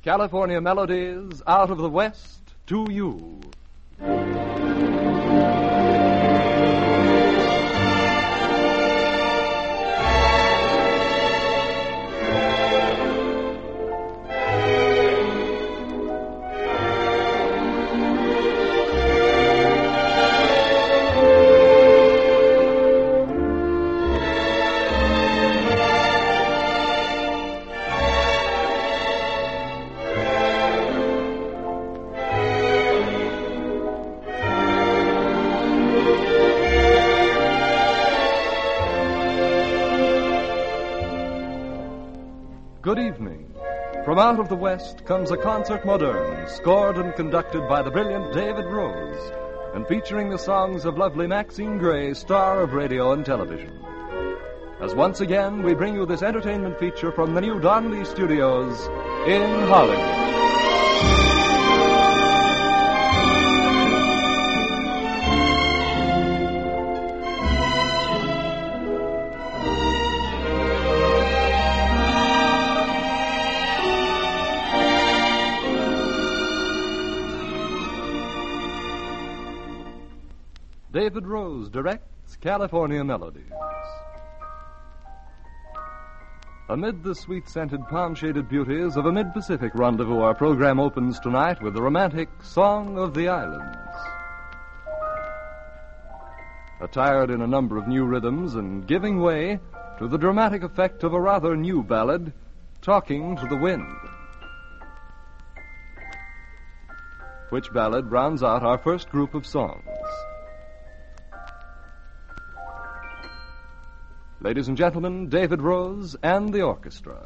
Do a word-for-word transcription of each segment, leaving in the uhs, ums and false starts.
California Melodies, out of the West to you. Good evening. From out of the West comes a concert moderne, scored and conducted by the brilliant David Rose, and featuring the songs of lovely Maxine Gray, star of radio and television. As once again, we bring you this entertainment feature from the new Don Lee Studios in Hollywood. David Rose directs California Melodies. Amid the sweet-scented, palm-shaded beauties of a mid-Pacific rendezvous, our program opens tonight with the romantic Song of the Islands. Attired in a number of new rhythms and giving way to the dramatic effect of a rather new ballad, Talking to the Wind. Which ballad rounds out our first group of songs. Ladies and gentlemen, David Rose and the orchestra.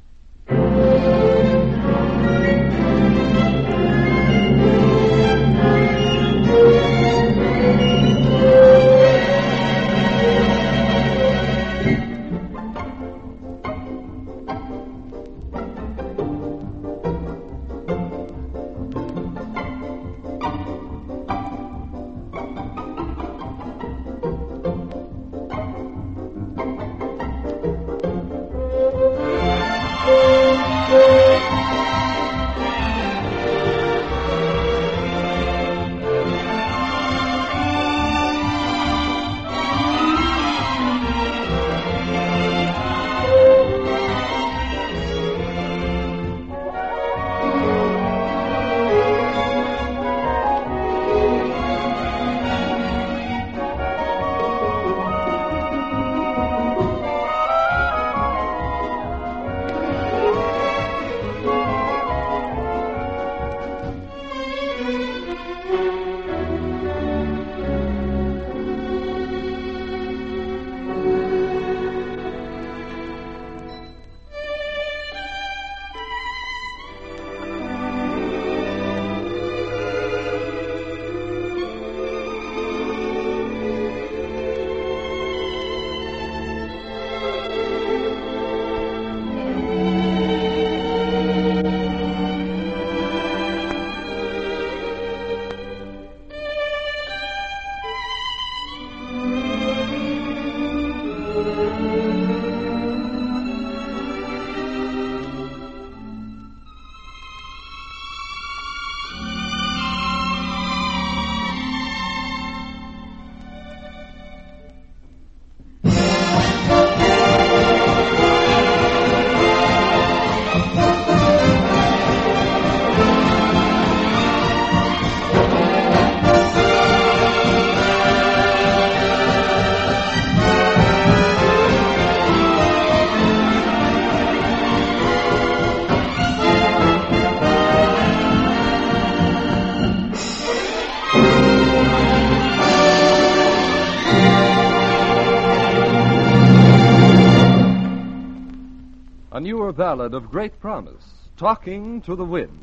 A newer ballad of great promise, Talking to the Wind.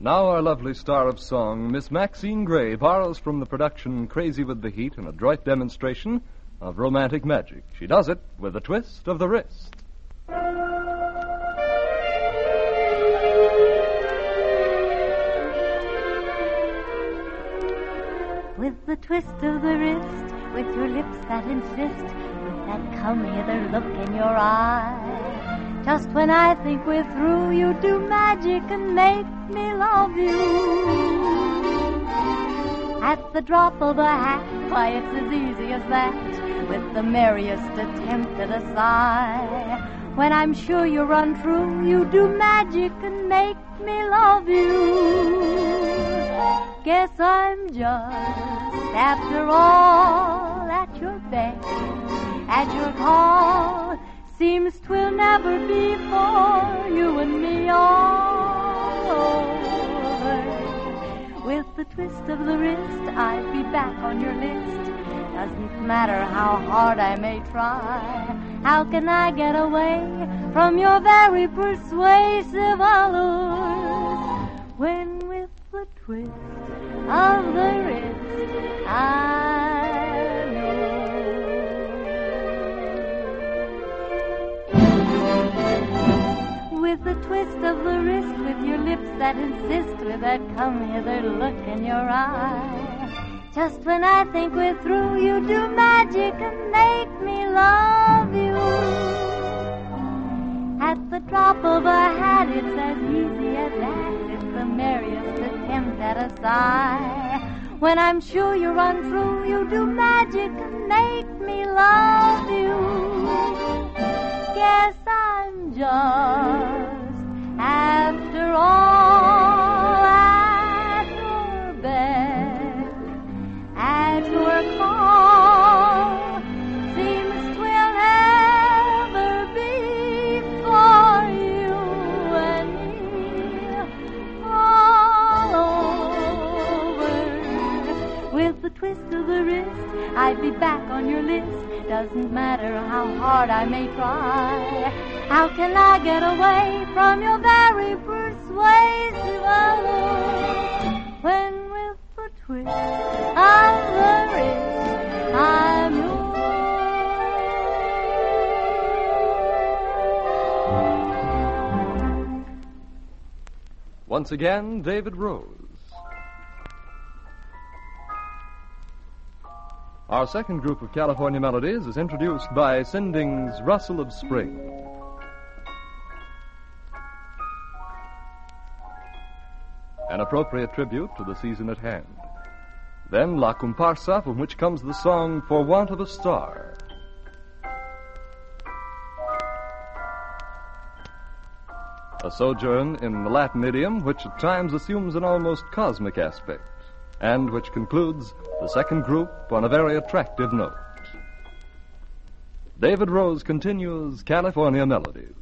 Now our lovely star of song, Miss Maxine Gray, borrows from the production Crazy with the Heat an adroit demonstration of romantic magic. She does it with a twist of the wrist. With the twist of the wrist, with your lips that insist, with that come-hither look in your eye. Just when I think we're through, you do magic and make me love you. At the drop of a hat, why, it's as easy as that, with the merriest attempt at a sigh. When I'm sure you run true, you do magic and make me love you. Guess I'm just, after all, at your beck, at your call. Seems 'twill never be for you and me all over. With the twist of the wrist, I'd be back on your list. Doesn't matter how hard I may try. How can I get away from your very persuasive allures? When with the twist of the wrist, I know. With the twist of the wrist, with your lips that insist, with that come-hither look in your eye. Just when I think we're through, you do magic and make me love you. At the drop of a hat, it's as easy as that. It's the merriest attempt at a sigh. When I'm sure you run through, you do magic and make me love you. Guess I'm just, after all, at your beck, at your call. Seems 'twill never be for you and me all over. With the twist of the wrist, I'd be back on your list. Doesn't matter how hard I may try. How can I get away from your very persuasive allure? When with the twist of the wrist, I'm yours. Once again, David Rose. Our second group of California melodies is introduced by Sinding's Rustle of Spring. An appropriate tribute to the season at hand. Then La Comparsa, from which comes the song For Want of a Star. A sojourn in the Latin idiom, which at times assumes an almost cosmic aspect, and which concludes the second group on a very attractive note. David Rose continues California Melodies.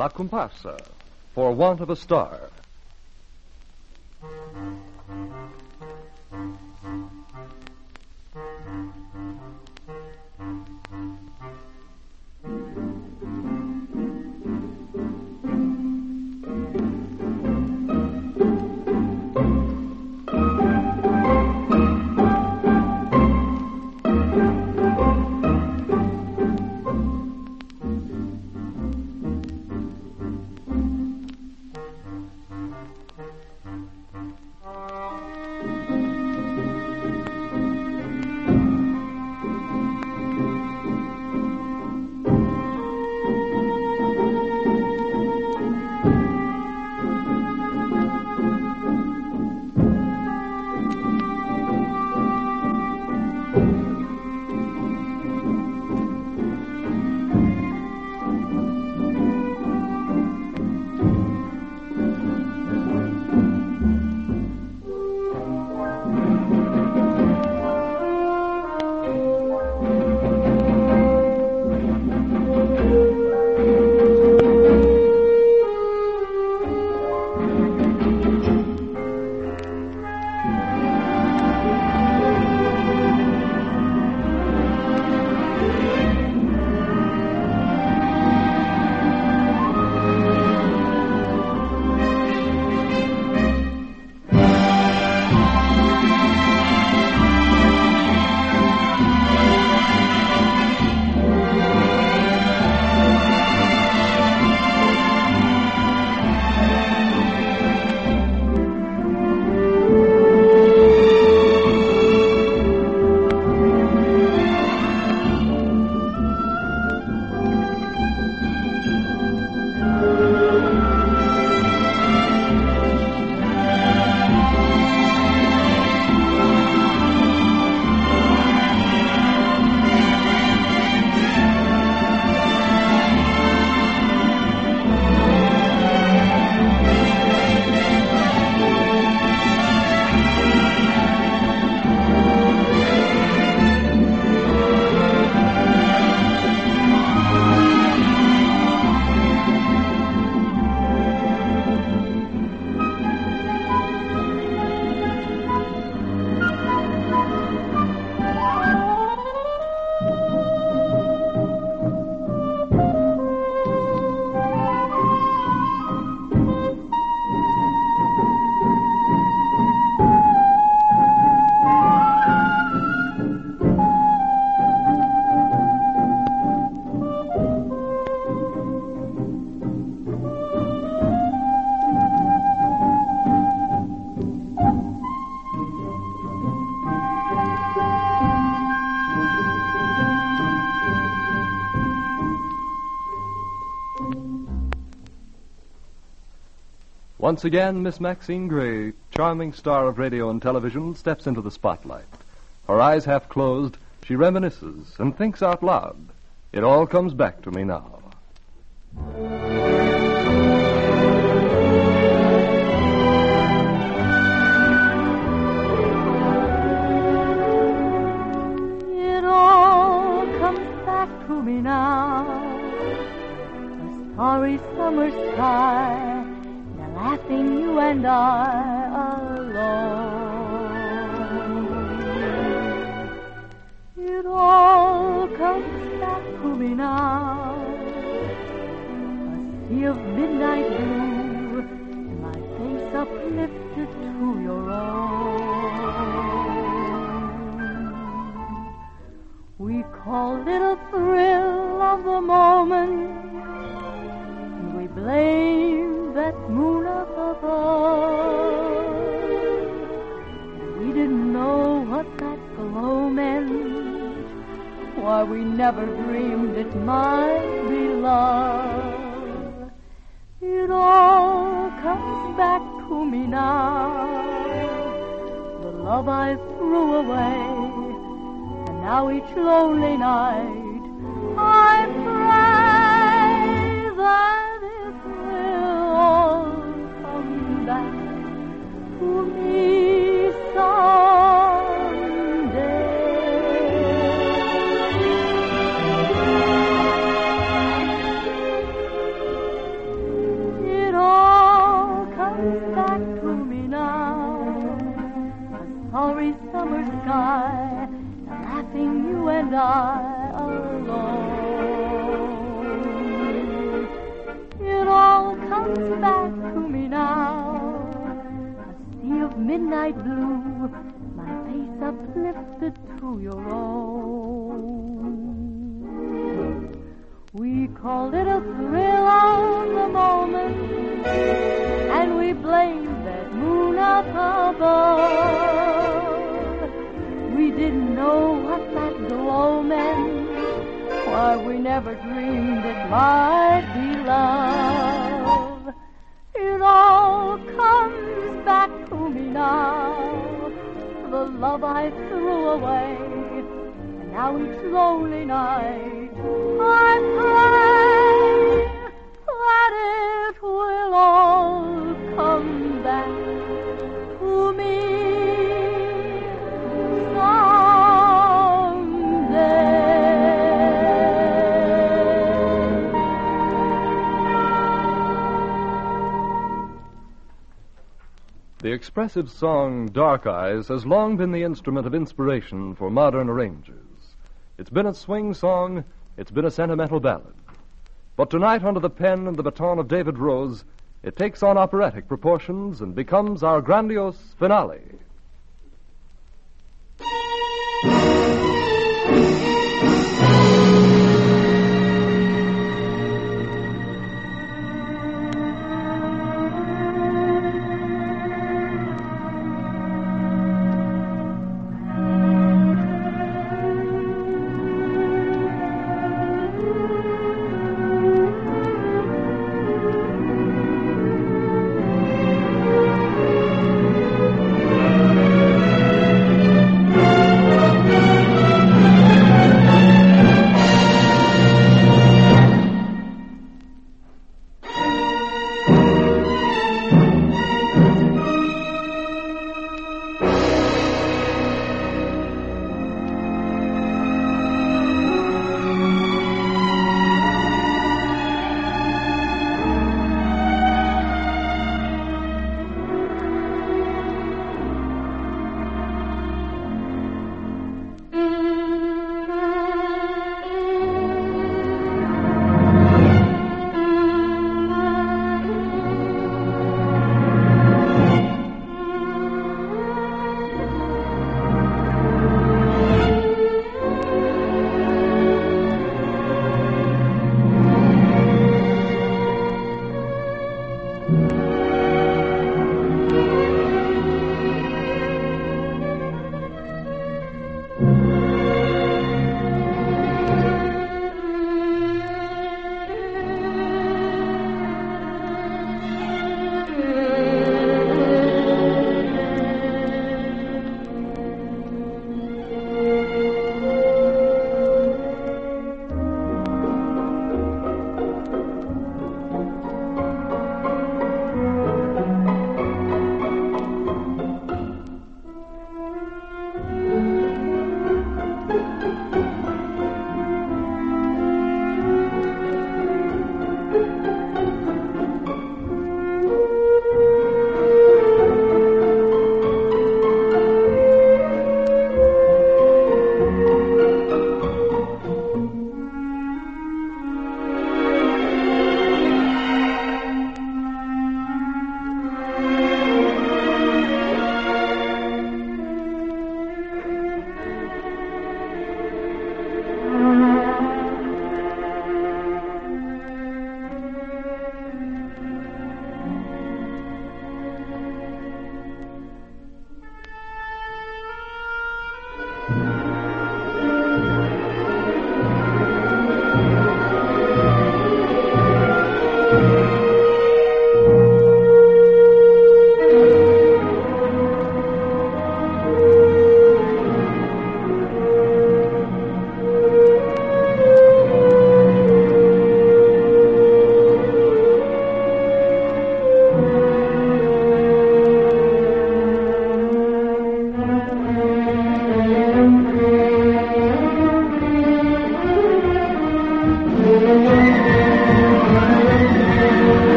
La Comparsa, For Want of a Star. Once again, Miss Maxine Gray, charming star of radio and television, steps into the spotlight. Her eyes half closed, she reminisces and thinks out loud. It all comes back to me now. It all comes back to me now. A starry summer sky, laughing you and I alone. It all comes back to me now. A sea of midnight blue, and my face uplifted to your own. We called it a thrill of the moment, and we blamed that moon up above. And we didn't know what that glow meant. Why, we never dreamed it might be love. It all comes back to me now. The love I threw away, and now each lonely night I pray that it will all come back to me someday. sky, laughing you and I alone. It all comes back to me now, a sea of midnight blue, my face uplifted to your own. We called it a thrill of the moment, and we blamed that moon up above. We didn't know what that glow meant, why we never dreamed it might be love. It all comes back to me now, the love I threw away, and now each lonely night I pray that it will all come back to me someday. The expressive song Dark Eyes has long been the instrument of inspiration for modern arrangers. It's been a swing song, it's been a sentimental ballad. But tonight, under the pen and the baton of David Rose, it takes on operatic proportions and becomes our grandiose finale.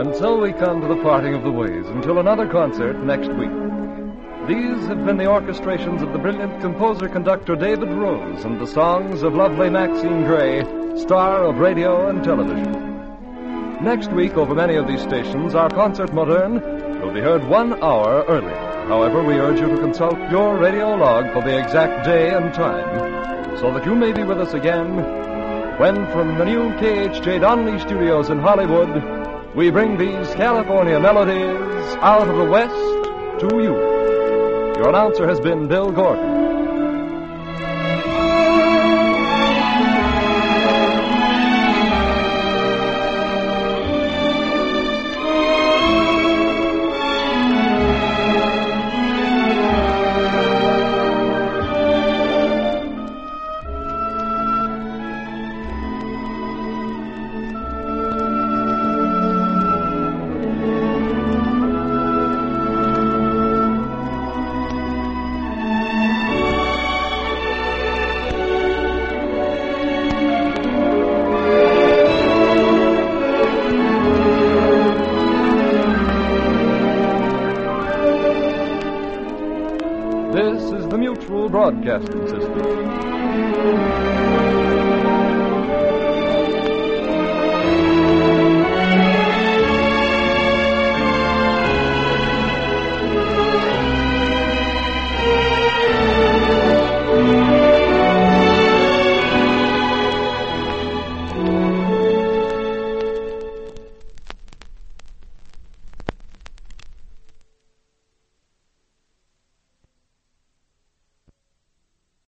And so we come to the parting of the ways until another concert next week. These have been the orchestrations of the brilliant composer-conductor David Rose and the songs of lovely Maxine Gray, star of radio and television. Next week, over many of these stations, our concert moderne will be heard one hour early. However, we urge you to consult your radio log for the exact day and time, so that you may be with us again when, from the new K H J Donnelly Studios in Hollywood, we bring these California melodies out of the West to you. Your announcer has been Bill Gordon. This is the Mutual Broadcasting System.